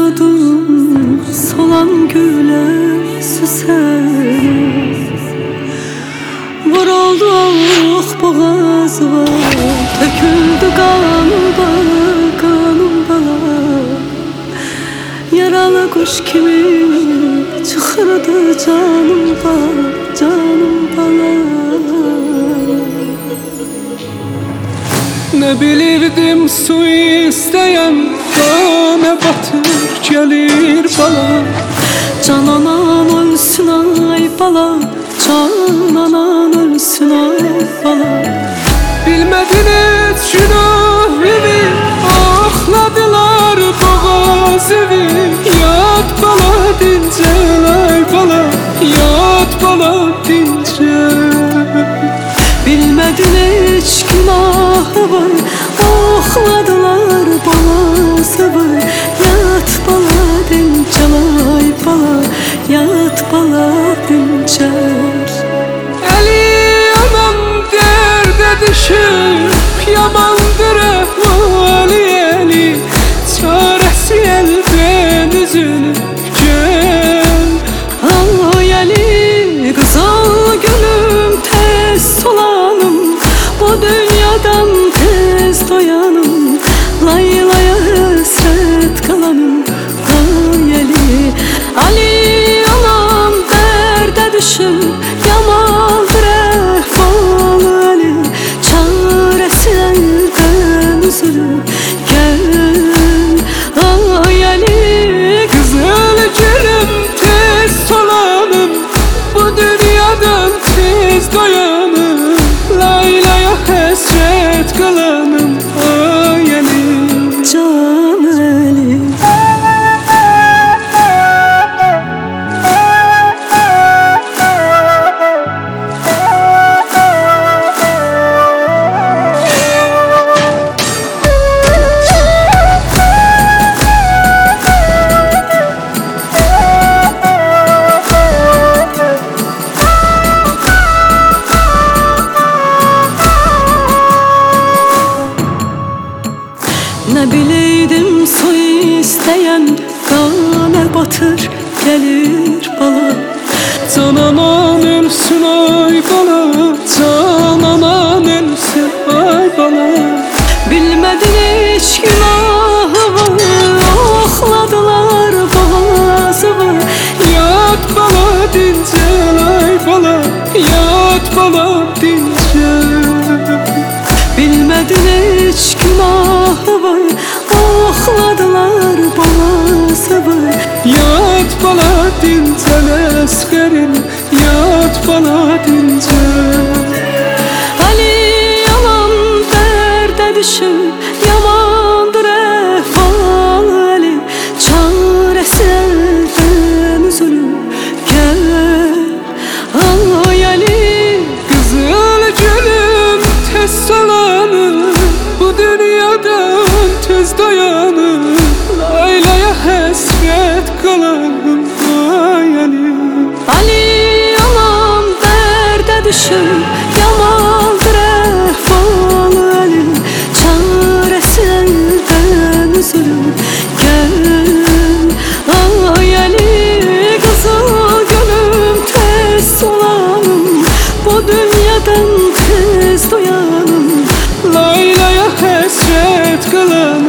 Susadım solan güle süsene. Vurulduk boğazıma, döküldü kanım bala, kanım bala. Yaralı kuş kimi çıkırdı canım bala, canım bala. Ne bilirdim su isteyen kana batır gelir bala. Can anan ölsün ay bala, can anan ölsün ay bala. Bilmediniz günah evi, akladılar boğaz evi. Yat bala dincel ay bala, yat bala dincel. Bilmedin hiç günahı var, okladılar balası var. Yat bala dincel ay bala, yat bala dincel. Eli yaman derde düşüp yamandır ehvali eli. Çaresi elden üzülüp gel. Ay Ali kızıl gülüm, tez solanım, bu dünyadan tez doyanım. Laylaya hasret kalanım. Ay Ali, Ali anam derde düşüp yamandır ehval Ali. Çaresi elden üzülüp gel. Ay Ali Güzel gülüm tez solanım, bu dünyadan tez doyanım. Laylaya hasret kalanım. Ay Ali, can Ali. Ne bileydim su isteyen kana batır gelir bala. can anan ölsün ay bala, can anan ölsün ay bala. Bilmedin hiç günahı var, okladılar boğazı var. Yat bala dincel ay bala, yat bala dincel. Bilmedin hiç günahı var, okladılar boğazı var. Yat bala dincel eskerim, yat bala dincel. Ali yalan derde düşüp yamandır ehval Ali. Çaresi elden üzülüp gel. Ay Ali Güzel gülüm tez solanım, bu dünyadan tez dayanım. Laylaya hasret kalanım. Ay Ali, Ali yalan derde düşüp yamandır ehval Ali. Çaresi elden üzülüp gel. Ay Ali kızıl gülüm, tez solanım, bu dünyadan tez doyanım. laylaya hasret kalanım.